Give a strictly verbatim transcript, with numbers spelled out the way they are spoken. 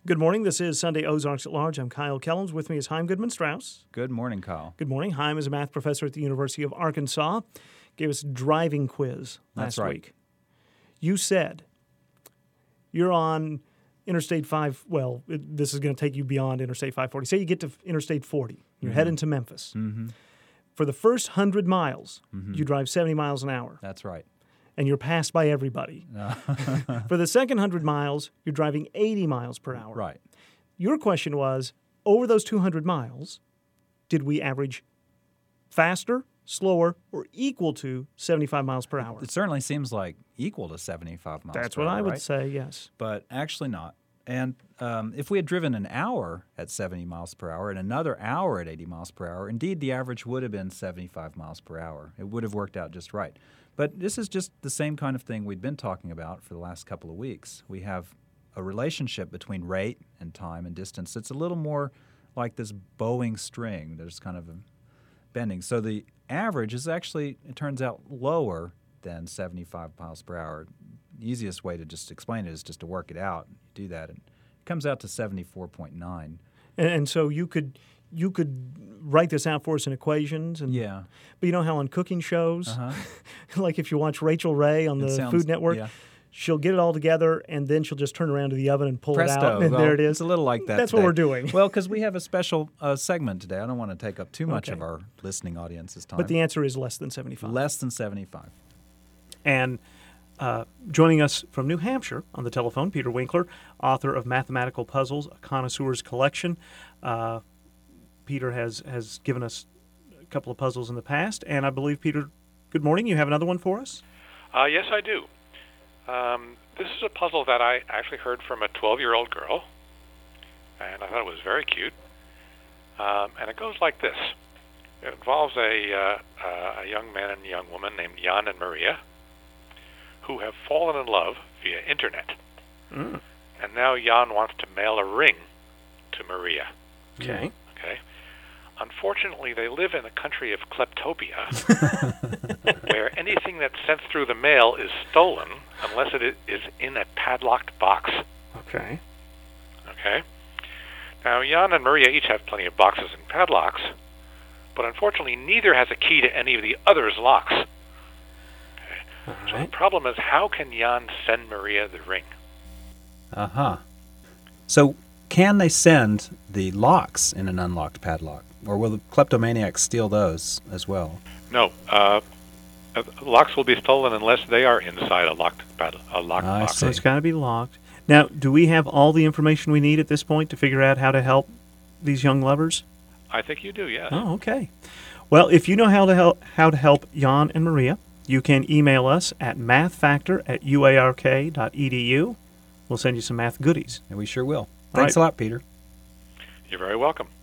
Good morning. This is Sunday Ozarks at Large. I'm Kyle Kellums. With me is Chaim Goodman-Strauss. Good morning, Kyle. Good morning. Chaim is a math professor at the University of Arkansas. Gave us a driving quiz last That's right. week. You said you're on Interstate five. Well, it, this is going to take you beyond Interstate five forty. Say you get to Interstate forty. You're Mm-hmm. heading to Memphis. Mm-hmm. For the first one hundred miles, Mm-hmm. you drive seventy miles an hour, That's right. and you're passed by everybody. For the second one hundred miles, you're driving eighty miles per hour. Right. Your question was, over those two hundred miles, did we average faster, slower, or equal to seventy-five miles per hour? It certainly seems like equal to seventy-five miles That's per what hour, I would right? say, yes. But actually not. And um, if we had driven an hour at seventy miles per hour and another hour at eighty miles per hour, indeed the average would have been seventy-five miles per hour. It would have worked out just right. But this is just the same kind of thing we've been talking about for the last couple of weeks. We have a relationship between rate and time and distance. It's a little more like this bowing string. There's kind of a bending. So the average is actually, it turns out, lower than seventy-five miles per hour. The easiest way to just explain it is just to work it out. You do that, and it comes out to seventy-four point nine. And, and so you could you could write this out for us in equations. And, Yeah. But you know how on cooking shows, Uh-huh. like if you watch Rachel Ray on It the sounds- Food Network, yeah. she'll get it all together, and then she'll just turn around to the oven and pull Presto. it out, and Well, there it is. It's a little like that That's today. what we're doing. Well, because we have a special uh, segment today. I don't want to take up too much Okay. of our listening audience's time. But the answer is less than seventy-five. Less than seventy-five. And uh, joining us from New Hampshire on the telephone, Peter Winkler, author of Mathematical Puzzles, A Connoisseur's Collection. Uh, Peter has, has given us a couple of puzzles in the past, and I believe, Peter, good morning. You have another one for us? Uh, yes, I do. Um, this is a puzzle that I actually heard from a twelve-year-old girl, and I thought it was very cute. Um, and it goes like this. It involves a, uh, uh, a young man and a young woman named Jan and Maria who have fallen in love via internet. Mm. And now Jan wants to mail a ring to Maria. Okay. Okay. Unfortunately, they live in a country of kleptopia, where anything that's sent through the mail is stolen unless it i- is in a padlocked box. Okay. Okay. Now, Jan and Maria each have plenty of boxes and padlocks, but unfortunately, neither has a key to any of the other's locks. Okay. All So the right. problem is, how can Jan send Maria the ring? Uh-huh. So can they send the locks in an unlocked padlock? Or will the kleptomaniacs steal those as well? No. Uh, uh, locks will be stolen unless they are inside a locked pad- a locked I box. So see. it's got to be locked. Now, do we have all the information we need at this point to figure out how to help these young lovers? I think you do, yes. Oh, okay. Well, if you know how to help how to help Jan and Maria, you can email us at mathfactor at u a r k dot e d u. We'll send you some math goodies. And we sure will. All Thanks right. a lot, Peter. You're very welcome.